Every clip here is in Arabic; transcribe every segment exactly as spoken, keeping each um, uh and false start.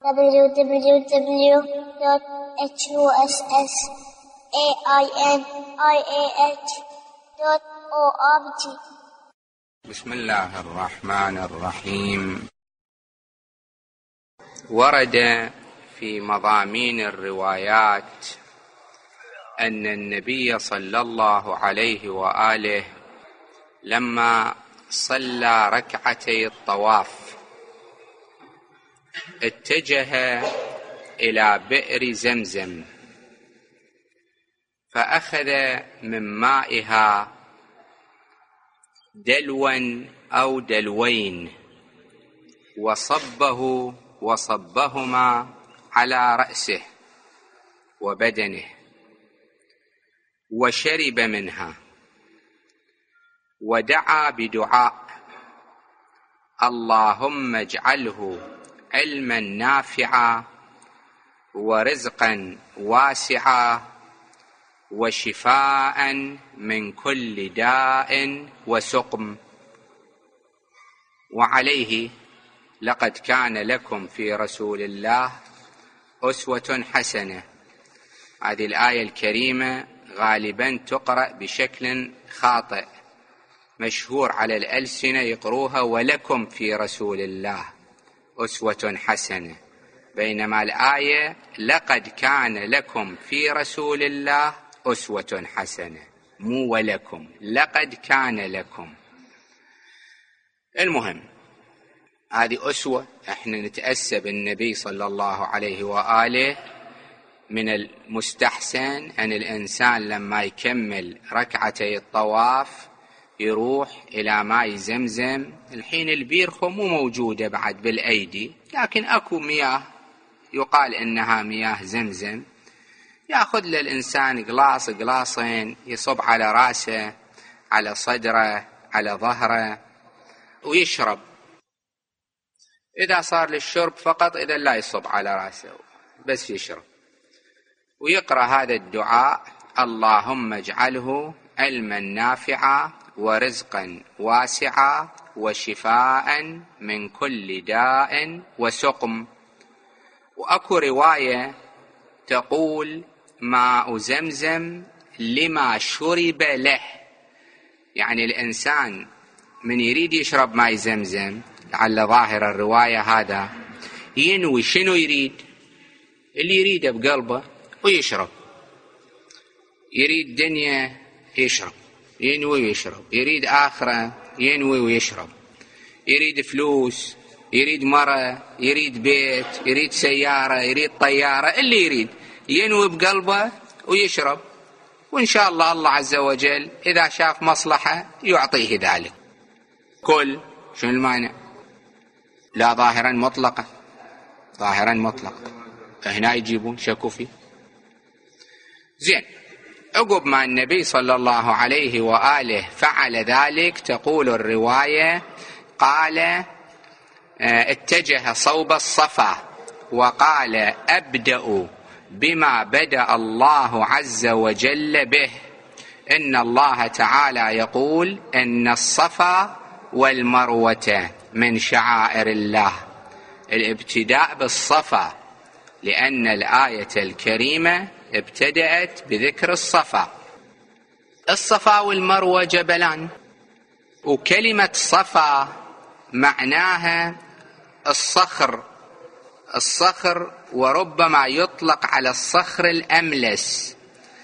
w w w dot huss ainIah dot org. بسم الله الرحمن الرحيم. ورد في مضامين الروايات أن النبي صلى الله عليه وآله لما صلى ركعتي الطواف اتجه إلى بئر زمزم فأخذ من مائها دلوا أو دلوين وصبه وصبهما على رأسه وبدنه وشرب منها ودعا بدعاء: اللهم اجعله علما نافعا ورزقا واسعا وشفاء من كل داء وسقم. وعليه لقد كان لكم في رسول الله أسوة حسنة. هذه الآية الكريمة غالبا تقرأ بشكل خاطئ، مشهور على الألسنة يقروها ولكم في رسول الله أسوة حسنة، بينما الآية لقد كان لكم في رسول الله أسوة حسنة، مو ولكم، لقد كان لكم. المهم هذه أسوة، احنا نتأسى بالنبي صلى الله عليه وآله. من المستحسن أن الإنسان لما يكمل ركعتي الطواف يروح إلى ماء زمزم. الحين البيرخو مو موجودة بعد بالأيدي، لكن أكو مياه يقال إنها مياه زمزم، يأخذ للإنسان قلاص قلاصين يصب على رأسه، على صدره، على ظهره، ويشرب. إذا صار للشرب فقط، إذا لا يصب على رأسه، بس يشرب ويقرأ هذا الدعاء: اللهم اجعله علما نافعا ورزقا واسعا وشفاء من كل داء وسقم. وأكو رواية تقول: ماء زمزم لما شرب له، يعني الإنسان من يريد يشرب ماء زمزم، لعل ظاهر الرواية هذا، ينوي شنو يريد، اللي يريده بقلبه ويشرب. يريد دنيا يشرب، ينوي ويشرب. يريد آخرة ينوي ويشرب. يريد فلوس، يريد مرة، يريد بيت، يريد سيارة، يريد طيارة، اللي يريد ينوي بقلبه ويشرب، وإن شاء الله الله عز وجل إذا شاف مصلحة يعطيه ذلك. كل شنو المانع؟ لا، ظاهرا مطلقا، ظاهرا مطلقا. هنا يجيبون شكوا فيه. زين، عقب ما النبي صلى الله عليه وآله فعل ذلك، تقول الرواية قال: اتجه صوب الصفا وقال: أبدأ بما بدأ الله عز وجل به، إن الله تعالى يقول: إن الصفا والمروة من شعائر الله. الابتداء بالصفا، لأن الآية الكريمة ابتدأت بذكر الصفا. الصفا والمروة جبلان، وكلمة صفا معناها الصخر، الصخر، وربما يطلق على الصخر الأملس،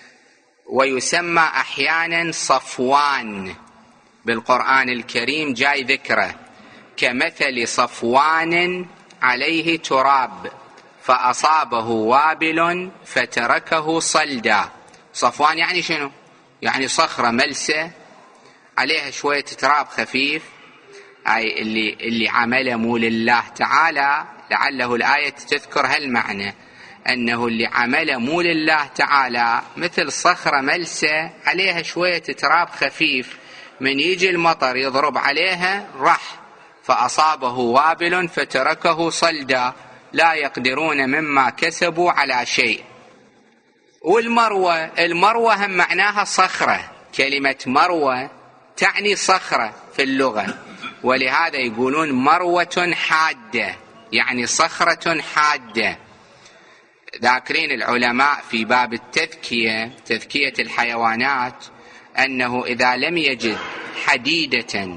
ويسمى أحيانا صفوان. بالقرآن الكريم جاي ذكره: كمثل صفوان عليه تراب فأصابه وابل فتركه صلدا. صفوان يعني شنو؟ يعني صخرة ملسة عليها شوية تراب خفيف، أي اللي اللي عمله مو لله تعالى. لعله الآية تذكر هالمعنى، أنه اللي عمله مو لله تعالى مثل صخرة ملسة عليها شوية تراب خفيف، من يجي المطر يضرب عليها رح، فأصابه وابل فتركه صلدا، لا يقدرون مما كسبوا على شيء. والمروة، المروة هم معناها صخرة، كلمة مروة تعني صخرة في اللغة، ولهذا يقولون مروة حادة، يعني صخرة حادة. ذاكرين العلماء في باب التذكية، تذكية الحيوانات، أنه إذا لم يجد حديدة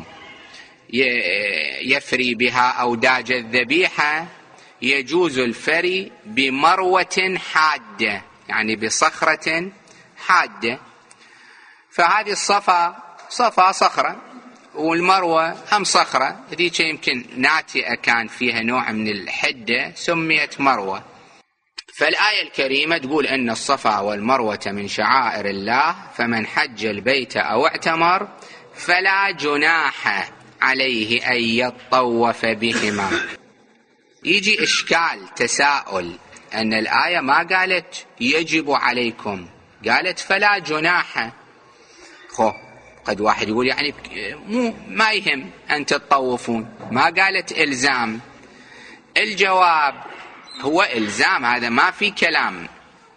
يفري بها أوداج الذبيحة يجوز الفري بمروة حادة، يعني بصخرة حادة. فهذه الصفا صفا صخرة، والمروة هم صخرة، ذيك يمكن ناتئة كان فيها نوع من الحدة سميت مروة. فالآية الكريمة تقول أن الصفا والمروة من شعائر الله، فمن حج البيت أو اعتمر فلا جناح عليه أن يطوف بهما. يجي إشكال تساؤل أن الآية ما قالت يجب عليكم، قالت فلا جناح. خو قد واحد يقول يعني مو ما يهم أن تطوفون، ما قالت إلزام. الجواب هو إلزام، هذا ما في كلام،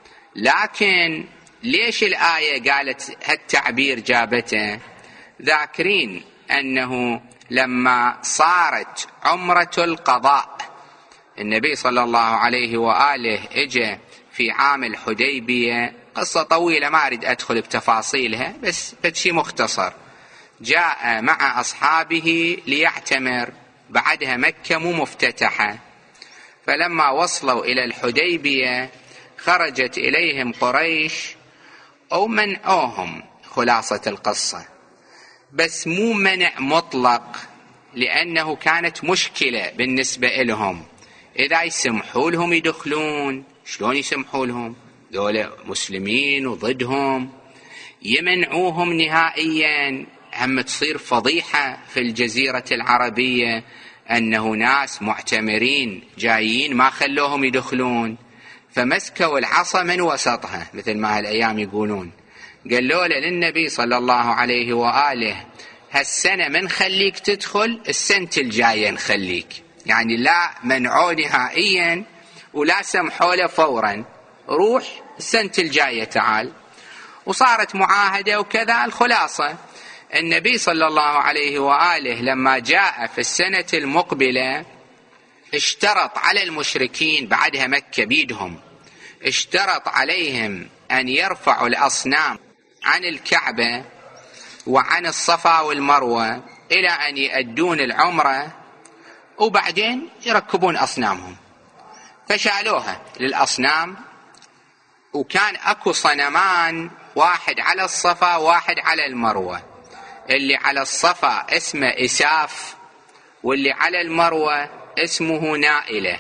لكن ليش الآية قالت هالتعبير جابته؟ ذاكرين أنه لما صارت عمرة القضاء النبي صلى الله عليه وآله اجى في عام الحديبية، قصة طويلة ما أريد أدخل بتفاصيلها بس بشي مختصر. جاء مع أصحابه ليعتمر، بعدها مكة مو مفتتحة، فلما وصلوا إلى الحديبية خرجت إليهم قريش أو منعوهم، خلاصة القصة، بس مو منع مطلق، لأنه كانت مشكلة بالنسبة لهم. إذا يسمحوا لهم يدخلون، شلون يسمحوا لهم؟ دولة مسلمين وضدهم. يمنعوهم نهائيا، هم تصير فضيحة في الجزيرة العربية أنه ناس معتمرين جايين ما خلوهم يدخلون. فمسكوا العصا من وسطها مثل ما هالأيام يقولون، قالوا له للنبي صلى الله عليه وآله هالسنة من خليك تدخل، السنة الجاية نخليك. يعني لا منعوه نهائيا ولا سمحوا له فورا، روح السنة الجاية تعال. وصارت معاهدة وكذا. الخلاصة النبي صلى الله عليه وآله لما جاء في السنة المقبلة اشترط على المشركين، بعدها مكة بيدهم، اشترط عليهم أن يرفعوا الأصنام عن الكعبة وعن الصفا والمروة إلى أن يؤدون العمرة، وبعدين يركبون أصنامهم. فشالوها للأصنام، وكان أكو صنمان، واحد على الصفا واحد على المروة. اللي على الصفا اسمه إساف، واللي على المروة اسمه نائلة.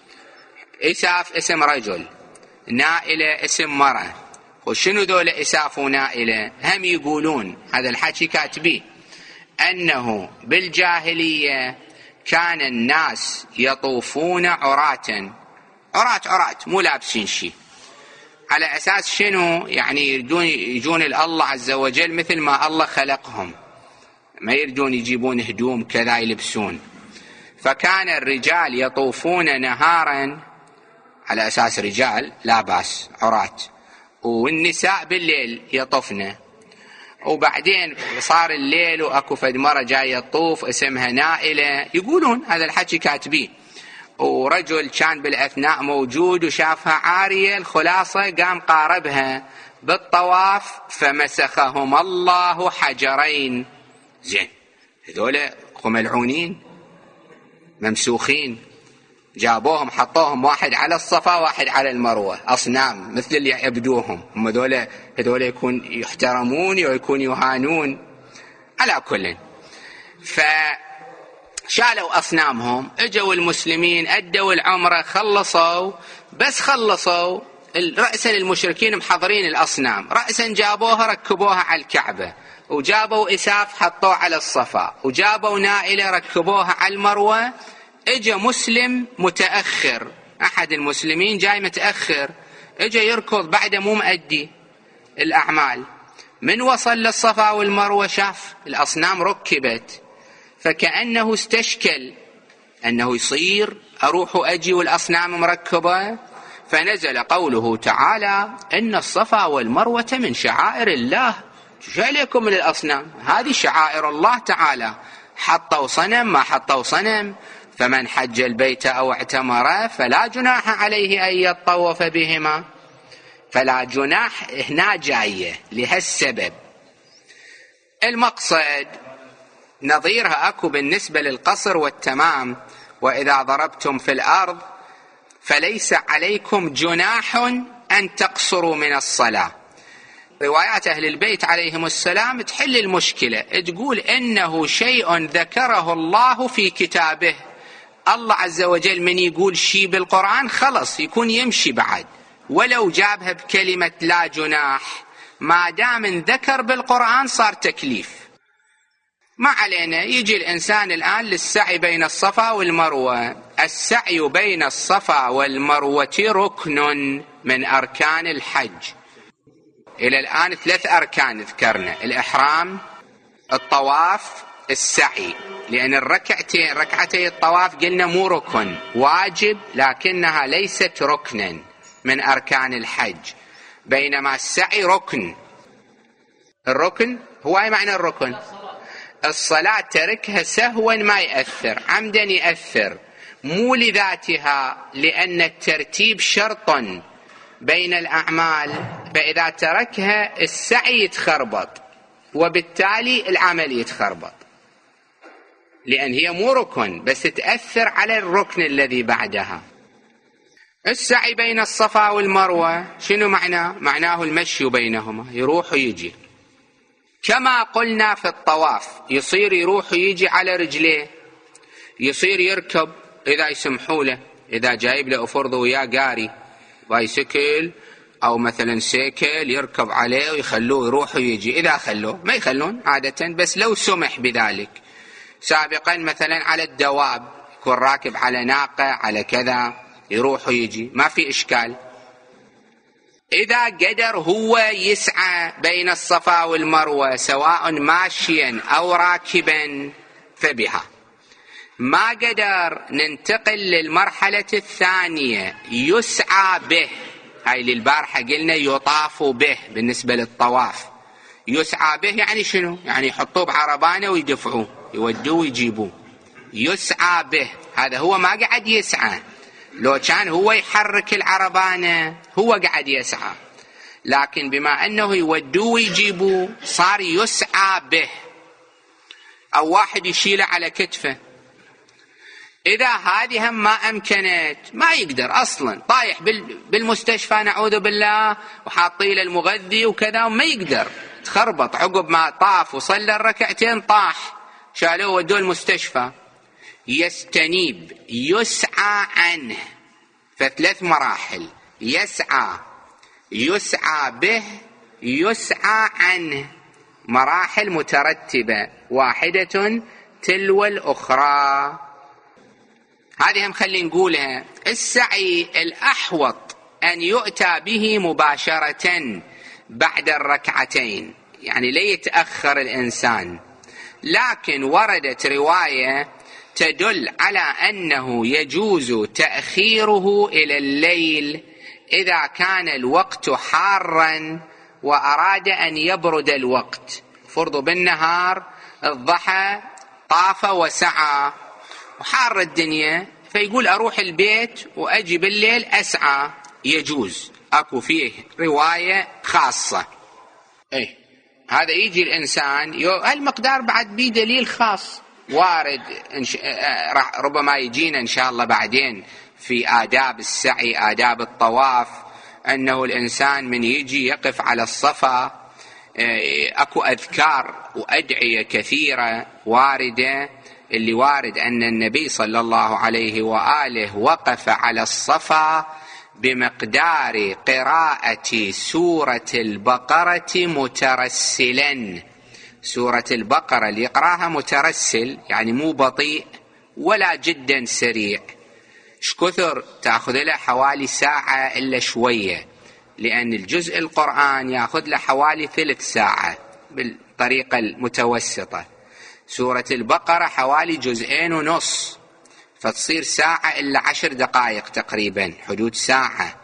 إساف اسم رجل، نائلة اسم مرأة. وشنو دول إساف ونائلة؟ هم يقولون، هذا الحكي كاتبيه، أنه بالجاهلية كان الناس يطوفون عراة عراة عراة مو لابسين شيء، على أساس شنو؟ يعني يريدون يجون الله عز وجل مثل ما الله خلقهم، ما يريدون يجيبون هدوم كذا يلبسون. فكان الرجال يطوفون نهارا على أساس رجال لا باس عراة، والنساء بالليل يطفن. وبعدين صار الليل وأكو فد مرة جاية تطوف اسمها نائلة، يقولون هذا الحكي كاتبيه. ورجل كان بالأثناء موجود وشافها عارية، الخلاصة قام قاربها بالطواف فمسخهم الله حجرين. زين، هذول ملعونين ممسوخين، جابوهم حطوهم واحد على الصفا واحد على المروة، أصنام مثل اللي يعبدوهم هم. هذول هذول يكون يحترمون ويكون يهانون. على كل، فشالوا أصنامهم، اجوا المسلمين أدوا العمرة، خلصوا، بس خلصوا رأسا المشركين محضرين الأصنام، رأسا جابوها ركبوها على الكعبة، وجابوا إساف حطوه على الصفا، وجابوا نائلة ركبوها على المروة. اجا مسلم متأخر، أحد المسلمين جاي متأخر، اجا يركض بعد مو مؤدي الأعمال. من وصل للصفا والمروة شاف الأصنام ركبت، فكأنه استشكل أنه يصير أروح وأجي والأصنام مركبة. فنزل قوله تعالى إن الصفا والمروة من شعائر الله. شو عليكم من الأصنام؟ هذه شعائر الله تعالى، حطوا صنم ما حطوا صنم. فمن حج البيت أو اعتمر فلا جناح عليه أن يطوف بهما. فلا جناح هنا جاية لهالسبب. المقصد نظيرها أكو بالنسبة للقصر والتمام: وإذا ضربتم في الأرض فليس عليكم جناح أن تقصروا من الصلاة. روايات أهل البيت عليهم السلام تحل المشكلة، تقول إنه شيء ذكره الله في كتابه. الله عز وجل من يقول شيء بالقرآن خلص يكون يمشي بعد، ولو جابها بكلمة لا جناح، ما دام ذكر بالقرآن صار تكليف. ما علينا. يجي الإنسان الآن للسعي بين الصفا والمروة. السعي بين الصفا والمروة ركن من أركان الحج. إلى الآن ثلاث أركان ذكرنا: الإحرام، الطواف، السعي. لأن الركعتين ركعتي الطواف قلنا مو ركن، واجب لكنها ليست ركنا من أركان الحج، بينما السعي ركن. الركن هو أي معنى الركن؟ الصلاة تركها سهوا ما يأثر، عمدا يأثر، مو لذاتها، لأن الترتيب شرط بين الأعمال، فإذا تركها السعي يتخربط وبالتالي العمل يتخربط، لأن هي مو ركن بس تأثر على الركن الذي بعدها. السعي بين الصفا والمروة شنو معناه؟ معناه المشي بينهما، يروح ويجي. كما قلنا في الطواف يصير يروح ويجي على رجليه، يصير يركب إذا يسمحوا له، إذا جايب له أفرضه وياه قاري بايسكل أو مثلا سيكل يركب عليه ويخلوه يروح ويجي. إذا خلوه، ما يخلون عادة، بس لو سمح بذلك. سابقا مثلا على الدواب يكون راكب على ناقة على كذا يروح ويجي، ما في إشكال. إذا قدر هو يسعى بين الصفا والمروة سواء ماشيا أو راكبا فبها. ما قدر ننتقل للمرحلة الثانية يسعى به، هاي للبارحة قلنا يطاف به بالنسبة للطواف. يسعى به يعني شنو؟ يعني يحطوه بعربانه ويدفعوه يودوه ويجيبوه. يسعى به هذا هو ما قاعد يسعى، لو كان هو يحرك العربانة هو قاعد يسعى، لكن بما أنه يودوه ويجيبوه صار يسعى به. أو واحد يشيله على كتفه، إذا هذه هم ما أمكنت ما يقدر أصلا، طايح بالمستشفى نعوذ بالله وحاطين المغذي وكذا وما يقدر، تخربط عقب ما طاف وصلى الركعتين طاح، شالوه ودوه المستشفى. يستنيب يسعى عنه، فثلاث مراحل: يسعى، يسعى به، يسعى عنه، مراحل مترتبة واحدة تلو الأخرى. هذه هم خلي نقولها. السعي الأحوط أن يؤتى به مباشرة بعد الركعتين، يعني لا يتأخر الإنسان، لكن وردت رواية تدل على أنه يجوز تأخيره إلى الليل إذا كان الوقت حارا وأراد أن يبرد الوقت. فرض بالنهار الضحى طاف وسعى وحار الدنيا، فيقول أروح البيت وأجي بالليل أسعى، يجوز. أكو فيه رواية خاصة. إيه هذا يجي الإنسان المقدار بعد بيه دليل خاص وارد، ربما يجينا إن شاء الله بعدين في آداب السعي آداب الطواف، أنه الإنسان من يجي يقف على الصفا أكو أذكار وأدعية كثيرة واردة. اللي وارد أن النبي صلى الله عليه وآله وقف على الصفا بمقدار قراءة سورة البقرة مترسلا. سورة البقرة اللي يقراها مترسل يعني مو بطيء ولا جدا سريع. شكثر تأخذ له حوالي ساعة إلا شوية، لأن الجزء القرآن يأخذ له حوالي ثلث ساعة بالطريقة المتوسطة. سورة البقرة حوالي جزئين ونص، فتصير ساعة إلا عشر دقائق تقريبا، حدود ساعة.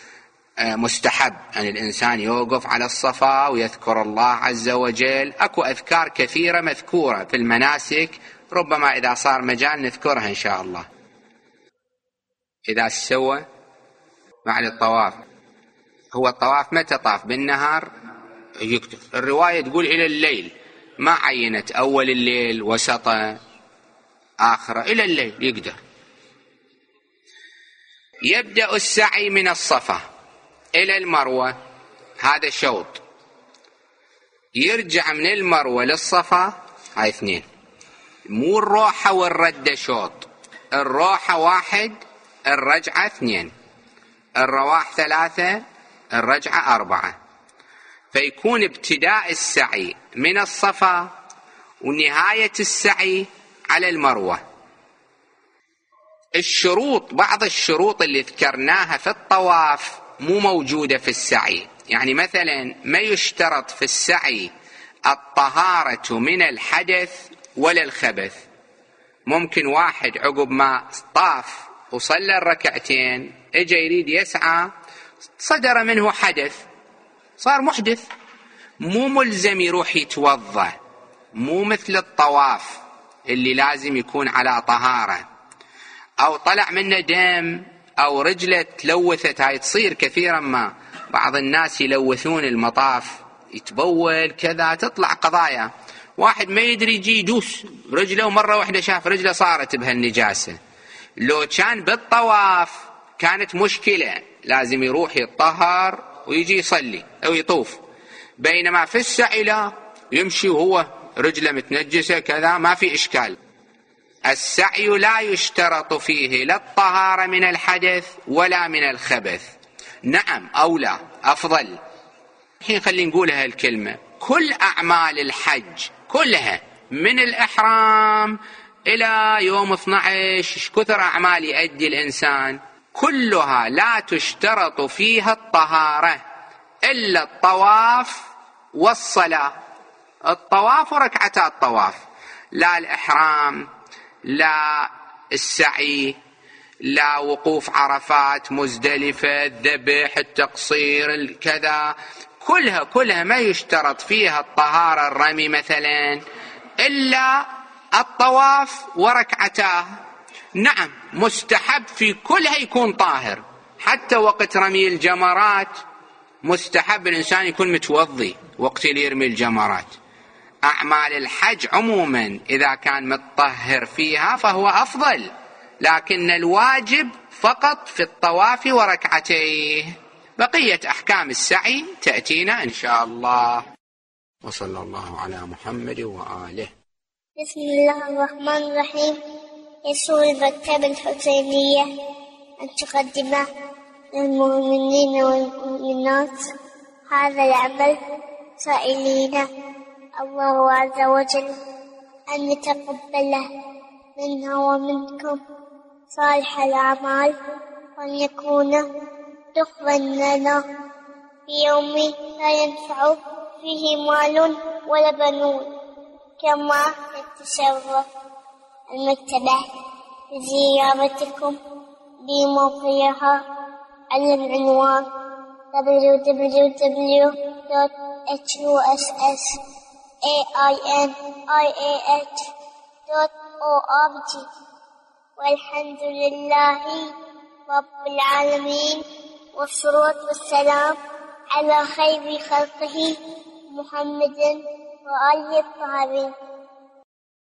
مستحب أن الإنسان يوقف على الصفا ويذكر الله عز وجل. أكو أذكار كثيرة مذكورة في المناسك ربما إذا صار مجال نذكرها إن شاء الله. إذا سوى مع الطواف، هو الطواف متى طاف؟ بالنهار يكتب. الرواية تقول إلى الليل، ما عينت أول الليل وسطه آخره، إلى الليل يقدر. يبدأ السعي من الصفا إلى المروة، هذا شوط. يرجع من المروة للصفا، هاي اثنين. مو الروحة والردة شوط، الروحة واحد، الرجعة اثنين، الرواح ثلاثة، الرجعة أربعة. فيكون ابتداء السعي من الصفا ونهاية السعي على المروة. الشروط، بعض الشروط اللي ذكرناها في الطواف مو موجودة في السعي. يعني مثلا ما يشترط في السعي الطهارة من الحدث ولا الخبث. ممكن واحد عقب ما طاف وصلى الركعتين اجى يريد يسعى، صدر منه حدث، صار محدث، مو ملزم يروح يتوضأ، مو مثل الطواف اللي لازم يكون على طهارة. أو طلع منه دم أو رجله تلوثت، هاي تصير كثيرا ما بعض الناس يلوثون المطاف، يتبول كذا، تطلع قضايا. واحد ما يدري يجي يدوس رجله ومرة واحدة شاف رجله صارت بهالنجاسة. لو كان بالطواف كانت مشكلة، لازم يروح يتطهر ويجي يصلي أو يطوف. بينما في السعي لا، يمشي وهو رجله متنجسة كذا، ما في إشكال. السعي لا يشترط فيه لا الطهارة من الحدث ولا من الخبث. نعم أو لا، أفضل. الحين خلينا نقول هالكلمة، كل أعمال الحج كلها من الإحرام إلى يوم اثني عشر، كثر أعمال يؤدي الإنسان، كلها لا تشترط فيها الطهارة إلا الطواف والصلاة. الطواف وركعتا الطواف، لا الإحرام، لا السعي، لا وقوف عرفات، مزدلفة، الذبح، التقصير، الكذا، كلها كلها ما يشترط فيها الطهارة، الرمي مثلا، إلا الطواف وركعتاه. نعم مستحب في كلها يكون طاهر، حتى وقت رمي الجمرات مستحب الإنسان يكون متوضي وقت اللي يرمي الجمرات. أعمال الحج عموما إذا كان متطهر فيها فهو أفضل، لكن الواجب فقط في الطواف وركعتيه. بقية أحكام السعي تأتينا إن شاء الله. وصلى الله على محمد وآله. بسم الله الرحمن الرحيم. يسر المكتبة الحسينية أن تقدم للمؤمنين والمؤمنات هذا العمل سائلين الله عز وجل أن يتقبله منا ومنكم صالح الأعمال، وأن يكون دخلا لنا في يوم لا ينفع فيه مال ولا بنون. كما يتشرف المكتبة بزيارتكم بموقعها على العنوان دبليو دبليو دبليو دوت إتش يو إس إس إيه آي إن آي إيه إتش دوت أو آر جي. والحمد لله رب العالمين، والصلاة والسلام على خير خلقه محمد وآله الطاهرين.